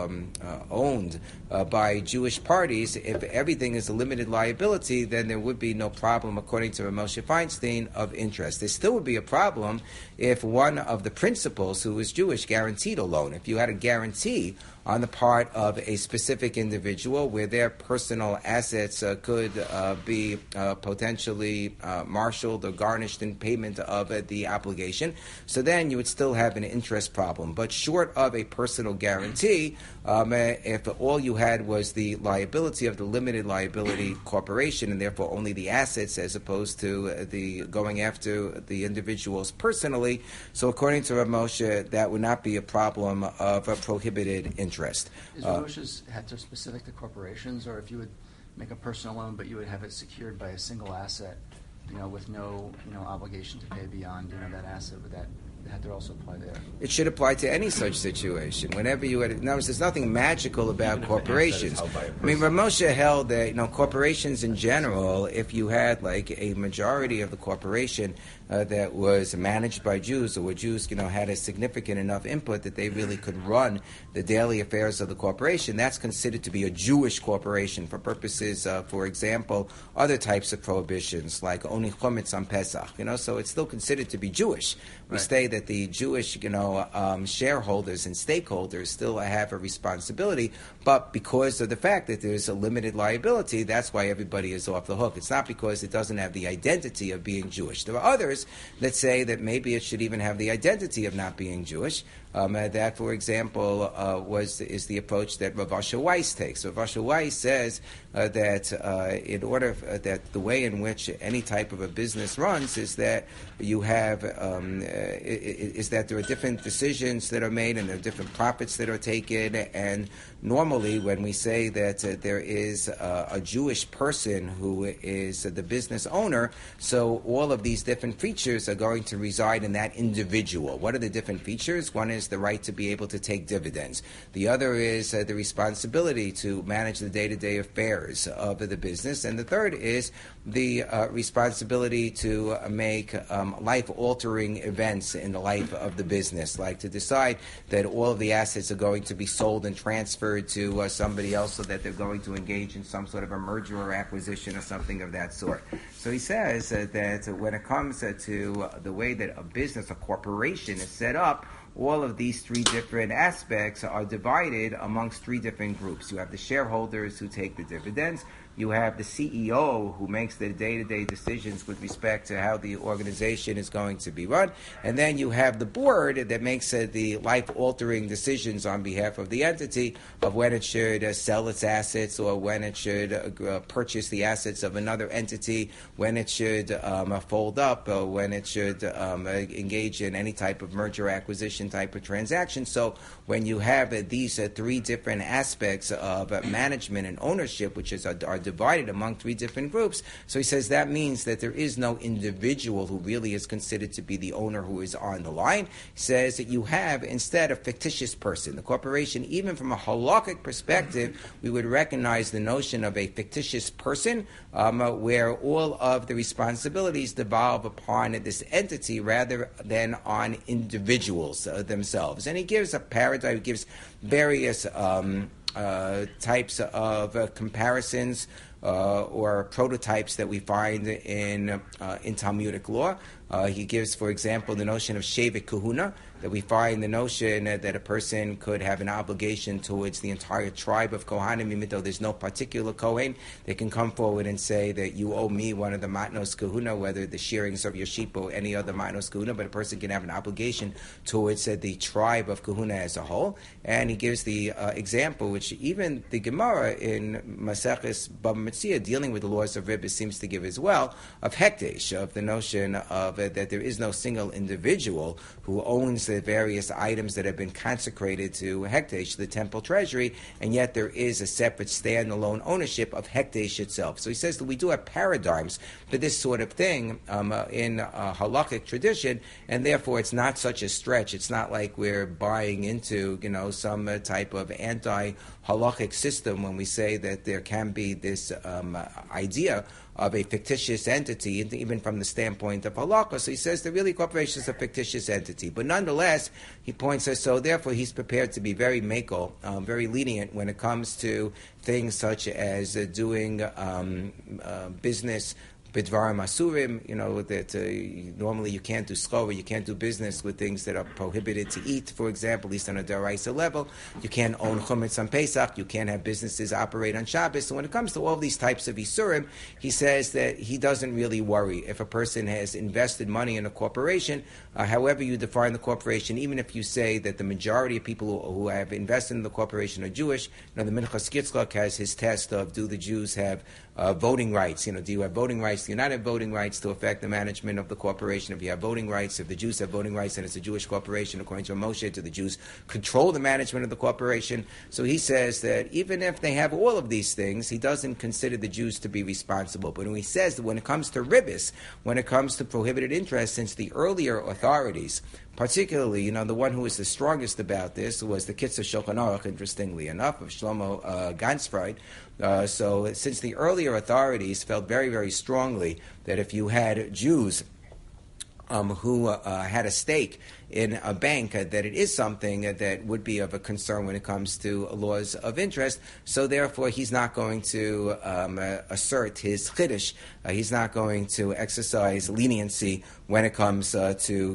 owned by Jewish parties, if everything is a limited liability, then there would be no problem, according to Moshe Feinstein, of interest. There still would be a problem if one of the principals who was Jewish guaranteed a loan. If you had a guarantee on the part of a specific individual where their personal assets could be potentially marshaled or garnished in payment of the obligation, so then you would still have an interest problem. But short of a personal guarantee, if all you had was the liability of the limited liability corporation and therefore only the assets as opposed to the going after the individuals personally, so according to Rav Moshe, that would not be a problem of a prohibited interest. Is Rav Moshe's heter specific to corporations, or if you would make a personal loan but you would have it secured by a single asset, with no obligation to pay beyond that asset, would that heter also apply there? It should apply to any such situation. Whenever you had, there's nothing magical about corporations. I mean, Rav Moshe held that corporations in general, if you had like a majority of the corporation that was managed by Jews, or where Jews, had a significant enough input that they really could run the daily affairs of the corporation, that's considered to be a Jewish corporation for purposes of, for example, other types of prohibitions, like owning chometz on Pesach, so it's still considered to be Jewish. We say that the Jewish, shareholders and stakeholders still have a responsibility, but because of the fact that there's a limited liability, that's why everybody is off the hook. It's not because it doesn't have the identity of being Jewish. There are others that say that maybe it should even have the identity of not being Jewish. That, for example, is the approach that Rav Asher Weiss takes. Rav Asher Weiss says that in order that the way in which any type of a business runs is that you have is that there are different decisions that are made and there are different profits that are taken. And normally, when we say that there is a Jewish person who is the business owner, so all of these different features are going to reside in that individual. What are the different features? One is the right to be able to take dividends. The other is the responsibility to manage the day-to-day affairs of the business. And the third is the responsibility to make life-altering events in the life of the business, like to decide that all of the assets are going to be sold and transferred to somebody else so that they're going to engage in some sort of a merger or acquisition or something of that sort. So he says that when it comes to the way that a business, a corporation is set up, all of these three different aspects are divided amongst three different groups. You have the shareholders who take the dividends. You have the CEO who makes the day-to-day decisions with respect to how the organization is going to be run. And then you have the board that makes the life-altering decisions on behalf of the entity of when it should sell its assets or when it should purchase the assets of another entity, when it should fold up, or when it should engage in any type of merger acquisition type of transaction. So when you have these three different aspects of management and ownership, which are divided among three different groups, so he says that means that there is no individual who really is considered to be the owner who is on the line. He says that you have instead a fictitious person. The corporation, even from a halakhic perspective, we would recognize the notion of a fictitious person where all of the responsibilities devolve upon this entity rather than on individuals themselves. And he gives a paradigm, he gives various types of comparisons or prototypes that we find in Talmudic law. He gives, for example, the notion of Shevet Kahuna, that we find the notion that a person could have an obligation towards the entire tribe of Kohanim, even though there's no particular Kohen. They can come forward and say that you owe me one of the Matnos Kahuna, whether the shearings of your sheep or any other Matnos Kahuna, but a person can have an obligation towards the tribe of Kahuna as a whole. And he gives the example, which even the Gemara in Maseches Bava Metzia, dealing with the laws of Ribbis, seems to give as well, of Hekdesh, of the notion of that there is no single individual who owns the various items that have been consecrated to Hekdesh, the temple treasury, and yet there is a separate standalone ownership of Hekdesh itself. So he says that we do have paradigms for this sort of thing in halakhic tradition, and therefore it's not such a stretch. It's not like we're buying into some type of anti-halakhic system when we say that there can be this idea of a fictitious entity, even from the standpoint of halakha. So he says that really corporation is a fictitious entity. But nonetheless, he points us, so therefore he's prepared to be very makel, very lenient when it comes to things such as doing business Bidvarim Asurim, that normally you can't do schora, you can't do business with things that are prohibited to eat, for example, at least on a deraisa level. You can't own chumetz on Pesach, you can't have businesses operate on Shabbos. So when it comes to all these types of Isurim, he says that he doesn't really worry if a person has invested money in a corporation, however you define the corporation, even if you say that the majority of people who have invested in the corporation are Jewish. The Minchas Yitzchak has his test of, do the Jews have voting rights? Do you have voting rights? Do you not have voting rights to affect the management of the corporation? If you have voting rights, if the Jews have voting rights, then it's a Jewish corporation. According to Moshe, do the Jews control the management of the corporation? So he says that even if they have all of these things, he doesn't consider the Jews to be responsible. But when he says that when it comes to ribbis, when it comes to prohibited interest, since the earlier authorities, particularly, the one who was the strongest about this was the Kitzur Shulchan Aruch, interestingly enough, of Shlomo Gansfried. So since the earlier authorities felt very, very strongly that if you had Jews who had a stake in a bank, that it is something that would be of a concern when it comes to laws of interest. So therefore, he's not going to assert his chiddush. He's not going to exercise leniency when it comes to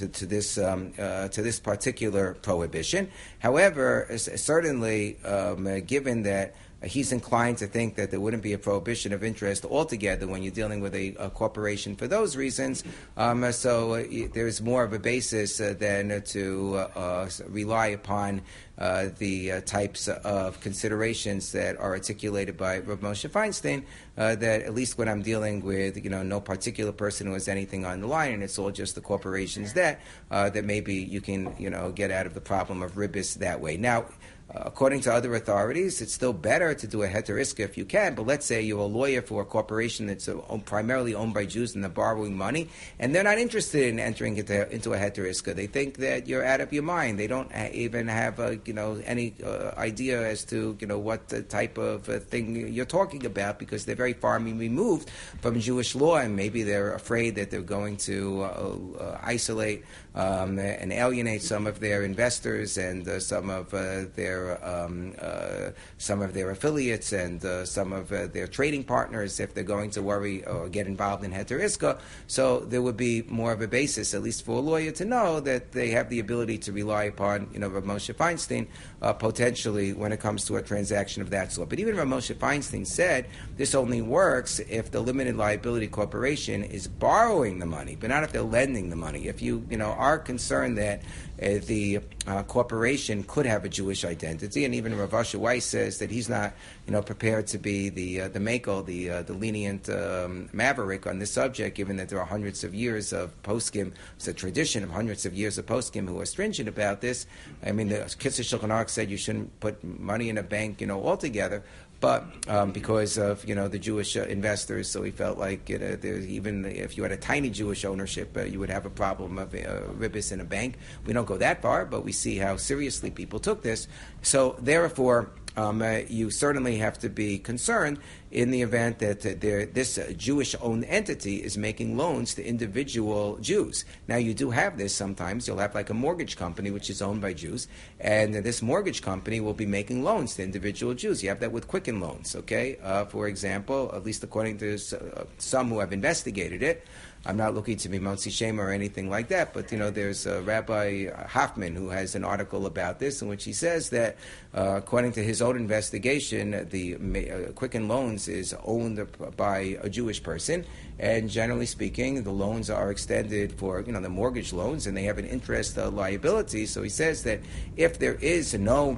this particular prohibition. However, certainly, given that he's inclined to think that there wouldn't be a prohibition of interest altogether when you're dealing with a corporation for those reasons. So there's more of a basis than to rely upon the types of considerations that are articulated by Rav Moshe Feinstein, that at least when I'm dealing with no particular person who has anything on the line, and it's all just the corporation's debt, that maybe you can get out of the problem of ribbis that way. Now, according to other authorities, it's still better to do a heter iska if you can, but let's say you're a lawyer for a corporation that's primarily owned by Jews and they're borrowing money, and they're not interested in entering into a heter iska. They think that you're out of your mind. They don't even have any idea as to what the type of thing you're talking about, because they're very far removed from Jewish law, and maybe they're afraid that they're going to isolate and alienate some of their investors and some of their some of their affiliates and some of their trading partners if they're going to worry or get involved in heter iska. So there would be more of a basis, at least for a lawyer, to know that they have the ability to rely upon, Rav Moshe Feinstein, potentially when it comes to a transaction of that sort. But even Rav Moshe Feinstein said this only works if the limited liability corporation is borrowing the money, but not if they're lending the money. If you, are concerned that the corporation could have a Jewish identity, and even Rav Asher Weiss says that he's not, prepared to be the makel, the lenient maverick on this subject, given that there are hundreds of years of poskim. It's a tradition of hundreds of years of poskim who are stringent about this. I mean, the Kitzur Shulchan Aruch said you shouldn't put money in a bank, altogether. But because of the Jewish investors, so he felt like even if you had a tiny Jewish ownership, you would have a problem of ribbis in a bank. We don't go that far, but we see how seriously people took this. So therefore, you certainly have to be concerned in the event that this Jewish-owned entity is making loans to individual Jews. Now, you do have this sometimes. You'll have like a mortgage company which is owned by Jews, and this mortgage company will be making loans to individual Jews. You have that with Quicken Loans, okay? For example, at least according to some who have investigated it, I'm not looking to be Motzi Shem or anything like that, but there's Rabbi Hoffman who has an article about this in which he says that according to his own investigation, the Quicken Loans is owned by a Jewish person, and generally speaking, the loans are extended for the mortgage loans, and they have an interest liability. So he says that if there is no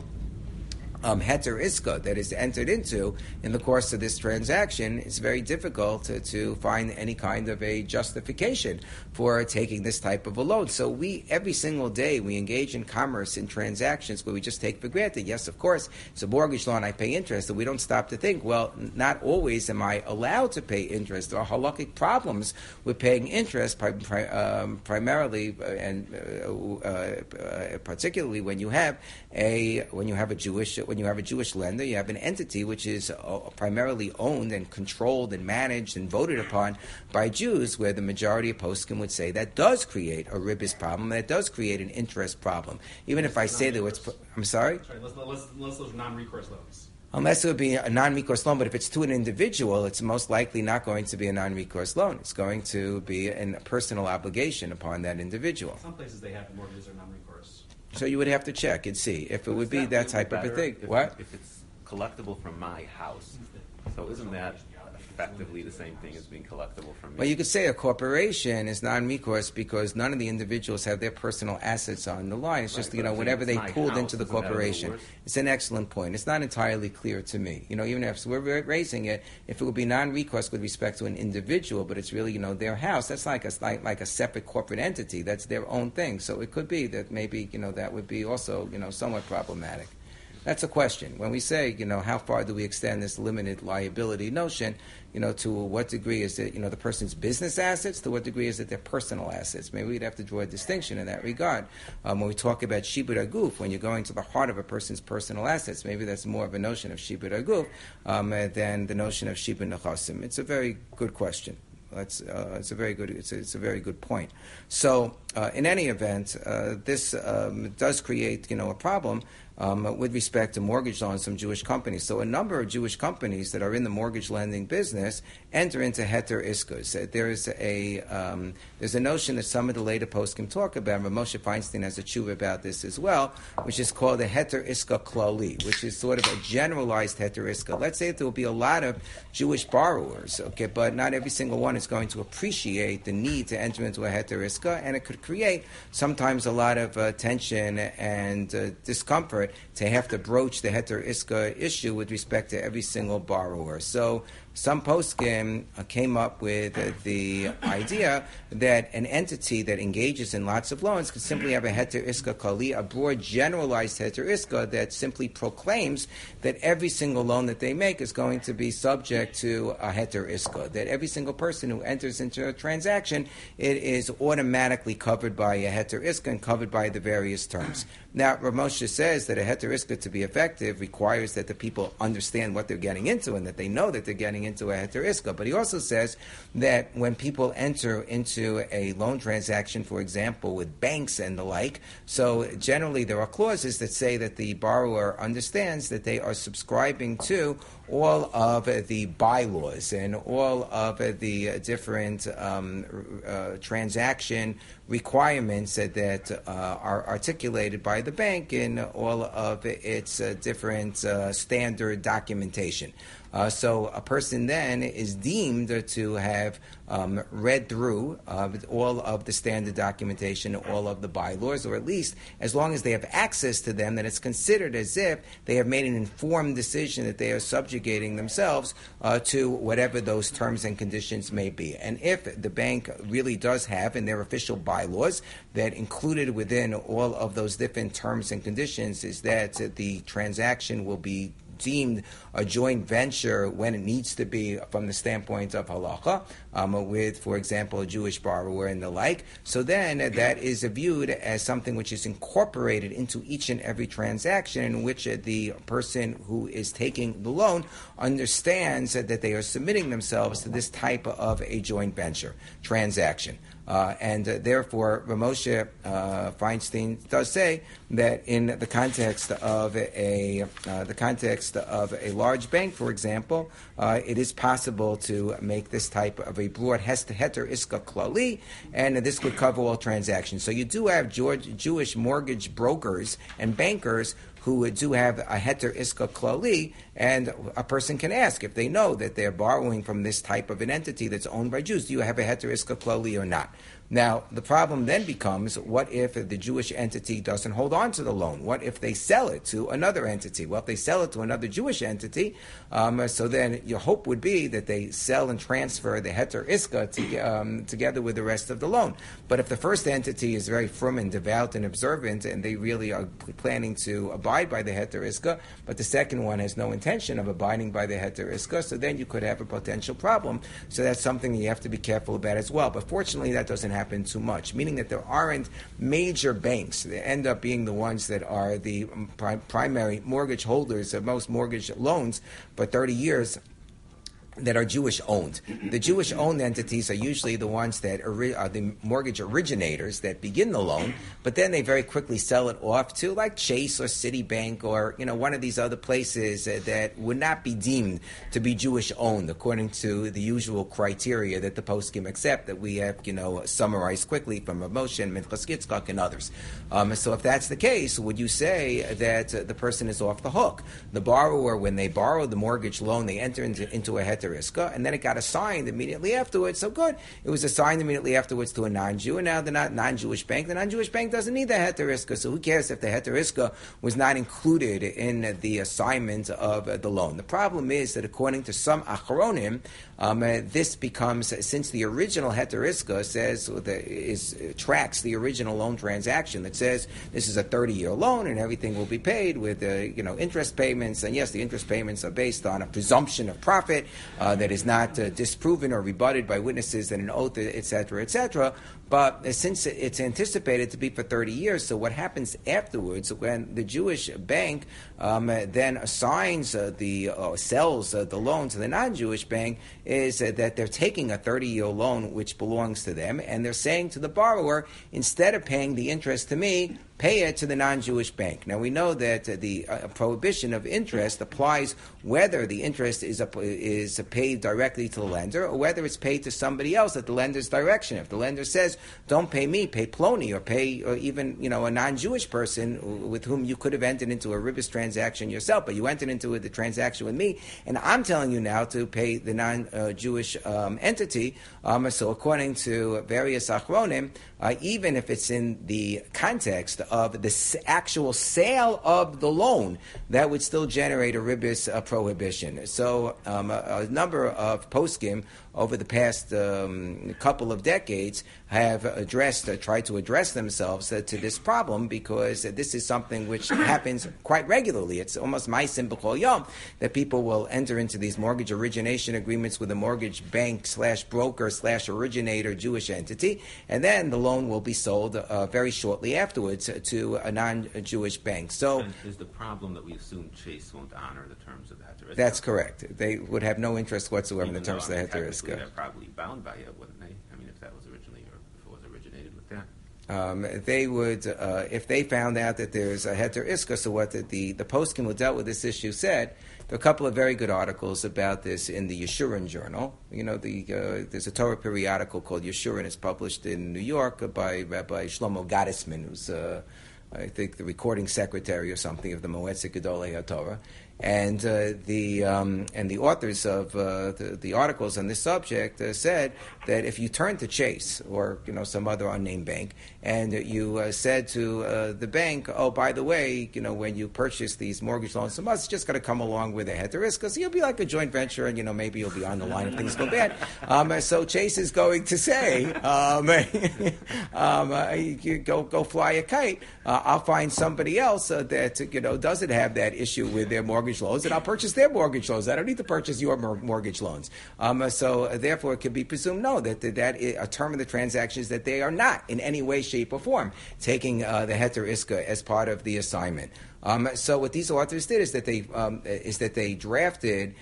heter iska that is entered into in the course of this transaction, it's very difficult to find any kind of a justification for taking this type of a loan. So every single day, we engage in commerce, in transactions where we just take for granted. Yes, of course, it's a mortgage loan, I pay interest, and we don't stop to think, well, not always am I allowed to pay interest. There are halakhic problems with paying interest, primarily and particularly when you have a Jewish lender, you have an entity which is primarily owned and controlled and managed and voted upon by Jews, where the majority of poskim would say that does create a ribbis problem, that does create an interest problem. Even if I say that it's... I'm sorry? Unless those are non-recourse loans. Unless it would be a non-recourse loan, but if it's to an individual, it's most likely not going to be a non-recourse loan. It's going to be a personal obligation upon that individual. Some places they have mortgages are non-recourse. So you would have to check and see if it would be that type of a thing. What? If it's collectible from my house, so isn't that effectively the same thing as being collectible from me? Well, you could say a corporation is non-recourse because none of the individuals have their personal assets on the line. It's just, whatever they pooled into the corporation. It's an excellent point. It's not entirely clear to me. Even if we're raising it, if it would be non-recourse with respect to an individual, but it's really, their house, that's like a separate corporate entity. That's their own thing. So it could be that maybe, that would be also, somewhat problematic. That's a question. When we say, how far do we extend this limited liability notion, to what degree is it, the person's business assets, to what degree is it their personal assets? Maybe we'd have to draw a distinction in that regard. When we talk about shibud aguf, when you're going to the heart of a person's personal assets, maybe that's more of a notion of shibud aguf than the notion of shibud nechasim. It's a very good question. It's a very good point. So, in any event, this does create, a problem with respect to mortgage loans from Jewish companies. So, a number of Jewish companies that are in the mortgage lending business enter into heter iskas. There's a notion that some of the later posts can talk about. Rav Moshe Feinstein has a tshuva about this as well, which is called the heter iska klali, which is sort of a generalized heter iska. Let's say that there will be a lot of Jewish borrowers, okay, but not every single one is going to appreciate the need to enter into a heter iska, and it could create sometimes a lot of tension and discomfort to have to broach the heter iska issue with respect to every single borrower. So some poskim came up with the idea that an entity that engages in lots of loans can simply have a heter iska kali, a broad generalized heter iska that simply proclaims that every single loan that they make is going to be subject to a heter iska, that every single person who enters into a transaction, it is automatically covered by a heter iska and covered by the various terms. Now, Rav Moshe says that a heter iska to be effective requires that the people understand what they're getting into and that they know that they're getting into a heter iska. But he also says that when people enter into a loan transaction, for example, with banks and the like, so generally there are clauses that say that the borrower understands that they are subscribing to all of the bylaws and all of the different transaction requirements that are articulated by the bank in all of its different standard documentation. So a person then is deemed to have read through all of the standard documentation, all of the bylaws, or at least as long as they have access to them, then it's considered as if they have made an informed decision that they are subjugating themselves to whatever those terms and conditions may be. And if the bank really does have in their official bylaws that included within all of those different terms and conditions is that the transaction will be deemed a joint venture when it needs to be from the standpoint of halacha, with, for example, a Jewish borrower and the like. So then that is viewed as something which is incorporated into each and every transaction in which the person who is taking the loan understands that they are submitting themselves to this type of a joint venture transaction. And therefore, Ramoshe Feinstein does say that in the context of a large bank, for example, it is possible to make this type of a broad heter iska klali, and this would cover all transactions. So you do have Jewish mortgage brokers and bankers who do have a heter iska klali, and a person can ask if they know that they're borrowing from this type of an entity that's owned by Jews, do you have a heter iska klali or not? Now, the problem then becomes, what if the Jewish entity doesn't hold on to the loan? What if they sell it to another entity? Well, if they sell it to another Jewish entity, so then your hope would be that they sell and transfer the heter iska together with the rest of the loan. But if the first entity is very frum and devout and observant, and they really are planning to abide by the heter iska, but the second one has no intention of abiding by the heter iska, so then you could have a potential problem. So that's something you have to be careful about as well. But fortunately, that doesn't happen too much, meaning that there aren't major banks that end up being the ones that are the primary mortgage holders of most mortgage loans for 30 years that are Jewish owned. The Jewish owned entities are usually the ones that are the mortgage originators that begin the loan, but then they very quickly sell it off to like Chase or Citibank or one of these other places that would not be deemed to be Jewish owned according to the usual criteria that the poskim accept that we have summarized quickly from Rav Moshe and Minchas Yitzchak and others. So if that's the case, would you say that the person is off the hook? The borrower, when they borrow the mortgage loan, they enter into a heter iska, and then it got assigned immediately afterwards. So good, it was assigned immediately afterwards to a non-Jew, and now the non-Jewish bank. The non-Jewish bank doesn't need the heter iska, so who cares if the heter iska was not included in the assignment of the loan? The problem is that according to some achronim, this becomes, since the original heter iska says tracks the original loan transaction that says this is a 30-year loan and everything will be paid with interest payments, and yes, the interest payments are based on a presumption of profit that is not disproven or rebutted by witnesses and an oath, etc., etc. But since it's anticipated to be for 30 years, so what happens afterwards when the Jewish bank then assigns sells the loan to the non-Jewish bank is that they're taking a 30-year loan which belongs to them, and they're saying to the borrower, instead of paying the interest to me, pay it to the non-Jewish bank. Now we know that the prohibition of interest applies whether the interest is paid directly to the lender or whether it's paid to somebody else at the lender's direction. If the lender says, don't pay me, pay Ploni, or even a non-Jewish person with whom you could have entered into a ribis transaction yourself, but you entered into the transaction with me, and I'm telling you now to pay the non-Jewish entity. So according to various achronim, even if it's in the context of the actual sale of the loan, that would still generate a ribis prohibition. So a number of poskim over the past couple of decades have tried to address themselves to this problem, because this is something which happens quite regularly. It's almost ma'asim b'chol yom that people will enter into these mortgage origination agreements with a mortgage bank / broker / originator Jewish entity, and then the loan will be sold very shortly afterwards to a non-Jewish bank. So And is the problem that we assume Chase won't honor the terms of the heter iska? that's correct. They would have no interest whatsoever in the terms of the heter Technically, iska. they're probably bound by it, wouldn't they? I mean, if that was originally, or if it was originated with that. They would, if they found out that there's a heter iska, so what the poskim who dealt with this issue said, there are a couple of very good articles about this in the Yeshurun Journal. There's a Torah periodical called Yeshurun. It's published in New York by Rabbi Shlomo Gottesman, who's, I think, the recording secretary or something of the Moetzet Gedolei HaTorah. And the authors of the articles on this subject said that if you turn to Chase or some other unnamed bank and you said to the bank, oh, by the way, when you purchase these mortgage loans from us, it's just going to come along with a heter iska, so you'll be like a joint venture, and maybe you'll be on the line if things go bad. So Chase is going to say, you go fly a kite. I'll find somebody else that doesn't have that issue with their mortgage loans, and I'll purchase their mortgage loans. I don't need to purchase your mortgage loans. So therefore, it can be presumed that a term of the transaction is that they are not in any way, shape, or form taking the heter iska as part of the assignment. So what these authors did is that they drafted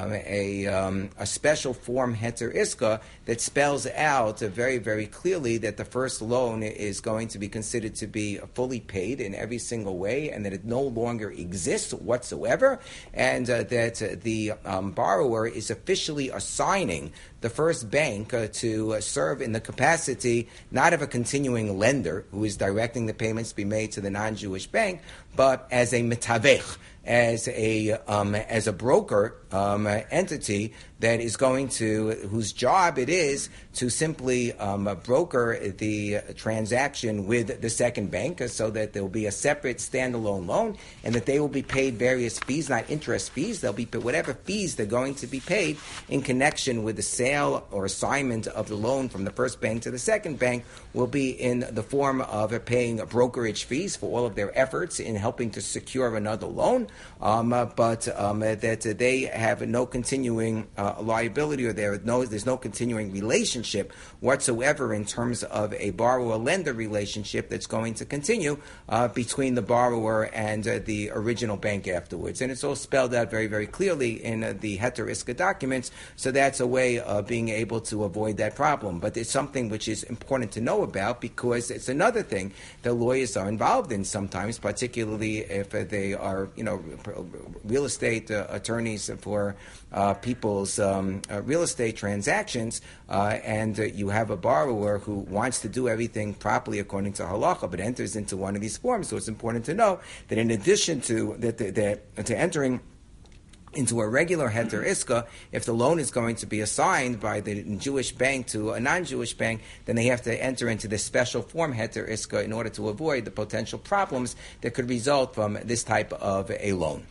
a special form heter iska that spells out very, very clearly that the first loan is going to be considered to be fully paid in every single way, and that it no longer exists whatsoever, and that the borrower is officially assigning the first bank to serve in the capacity not of a continuing lender who is directing the payments to be made to the non-Jewish bank, but as a mitavech, as a broker entity that is whose job it is to simply broker the transaction with the second bank, so that there will be a separate standalone loan, and that they will be paid various fees, not interest fees. They'll be paid whatever fees they're going to be paid in connection with the sale or assignment of the loan from the first bank to the second bank will be in the form of paying brokerage fees for all of their efforts in helping to secure another loan, but that they have no continuing liability, or there's no continuing relationship whatsoever in terms of a borrower-lender relationship that's going to continue between the borrower and the original bank afterwards. And it's all spelled out very, very clearly in the heter iska documents, so that's a way of being able to avoid that problem. But it's something which is important to know about, because it's another thing that lawyers are involved in sometimes, particularly if they are, real estate attorneys for people's real estate transactions, and you have a borrower who wants to do everything properly according to halacha, but enters into one of these forms. So it's important to know that in addition to entering into a regular heter iska, if the loan is going to be assigned by the Jewish bank to a non-Jewish bank, then they have to enter into this special form heter iska in order to avoid the potential problems that could result from this type of a loan.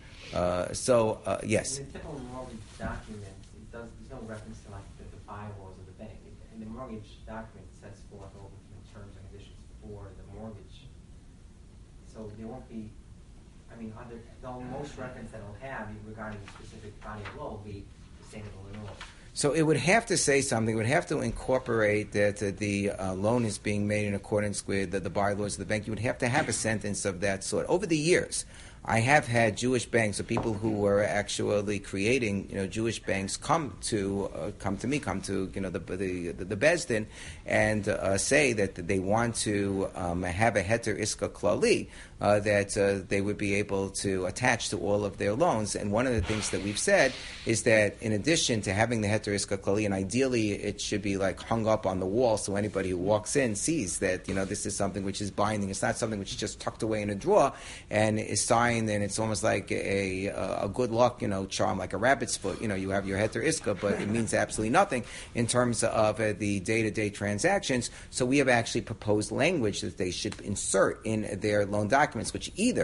Yes. In the typical mortgage document, there's no reference to the bylaws of the bank. In the mortgage document, it sets forth all the terms and conditions for the mortgage. So there won't be. The most reference that it'll have regarding the specific body of law will be sustainable renewal. So it would have to say something. It would have to incorporate that the loan is being made in accordance with the bylaws of the bank. You would have to have a sentence of that sort. Over the years, I have had Jewish banks, or people who were actually creating, Jewish banks, come to me, the Beis Din, and say that they want to have a heter iska klali that they would be able to attach to all of their loans. And one of the things that we've said is that in addition to having the heter iska klali, and ideally it should be hung up on the wall so anybody who walks in sees that this is something which is binding. It's not something which is just tucked away in a drawer and is signed, and it's almost like a good luck charm, like a rabbit's foot. You have your heter iska, but it means absolutely nothing in terms of the day-to-day transactions. So we have actually proposed language that they should insert in their loan documents, which either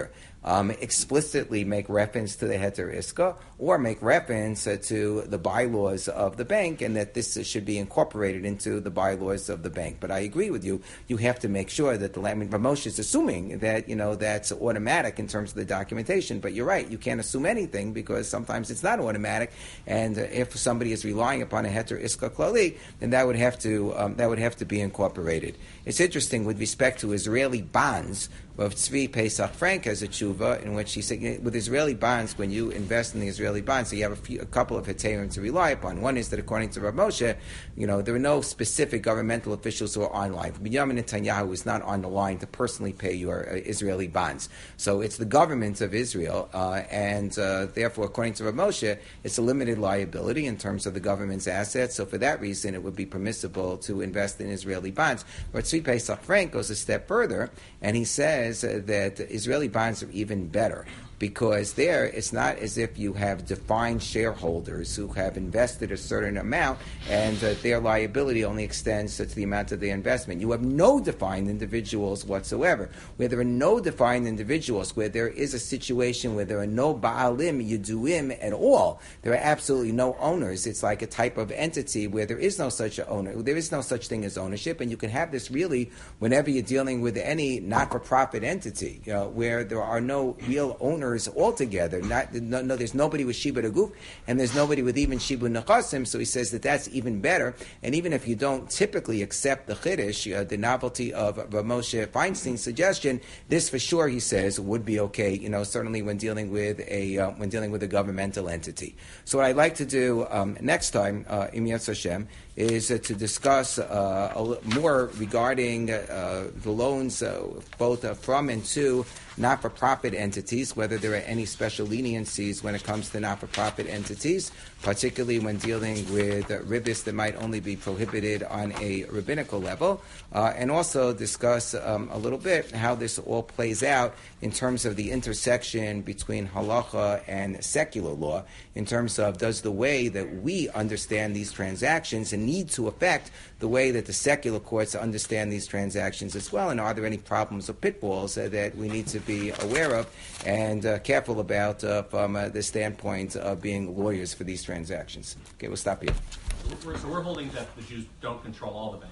explicitly make reference to the heter iska or make reference to the bylaws of the bank, and that this should be incorporated into the bylaws of the bank. But I agree with you. You have to make sure that Moshe is assuming that that's automatic in terms of the documentation. But you're right. You can't assume anything because sometimes it's not automatic. And if somebody is relying upon a heter iska klali, then that would have to be incorporated. It's interesting with respect to Israeli bonds. Rav Tzvi Pesach Frank has a tshuva in which he said, with Israeli bonds, when you invest in the Israeli bonds, so you have a couple of heterim to rely upon. One is that according to Rav Moshe, there are no specific governmental officials who are online. Benjamin Netanyahu is not on the line to personally pay your Israeli bonds. So it's the government of Israel, and therefore, according to Rav Moshe, it's a limited liability in terms of the government's assets. So for that reason, it would be permissible to invest in Israeli bonds. Rav Tzvi Pesach Frank goes a step further, and he says that Israeli bonds are even better, because there it's not as if you have defined shareholders who have invested a certain amount and their liability only extends to the amount of the investment. You have no defined individuals whatsoever. Where there are no defined individuals, where there is a situation where there are no ba'alim yuduim at all, there are absolutely no owners. It's like a type of entity where there is no such a owner. There is no such thing as ownership, and you can have this really whenever you're dealing with any not-for-profit entity, where there are no real owners altogether. There's nobody with Shiba Guf, and there's nobody with even Shiba Nechasim, so he says that that's even better. And even if you don't typically accept the Chiddush, the novelty of Rav Moshe Feinstein's suggestion, this for sure, he says, would be okay, certainly when dealing with a governmental entity. So what I'd like to do next time, Im Yetz Hashem, is to discuss more regarding the loans both from and to not-for-profit entities, whether there are any special leniencies when it comes to not-for-profit entities, particularly when dealing with ribbis that might only be prohibited on a rabbinical level, and also discuss a little bit how this all plays out in terms of the intersection between halacha and secular law, in terms of does the way that we understand these transactions and need to affect the way that the secular courts understand these transactions as well, and are there any problems or pitfalls that we need to be aware of and careful about from the standpoint of being lawyers for these transactions. Okay, we'll stop here. So we're holding that the Jews don't control all the banks.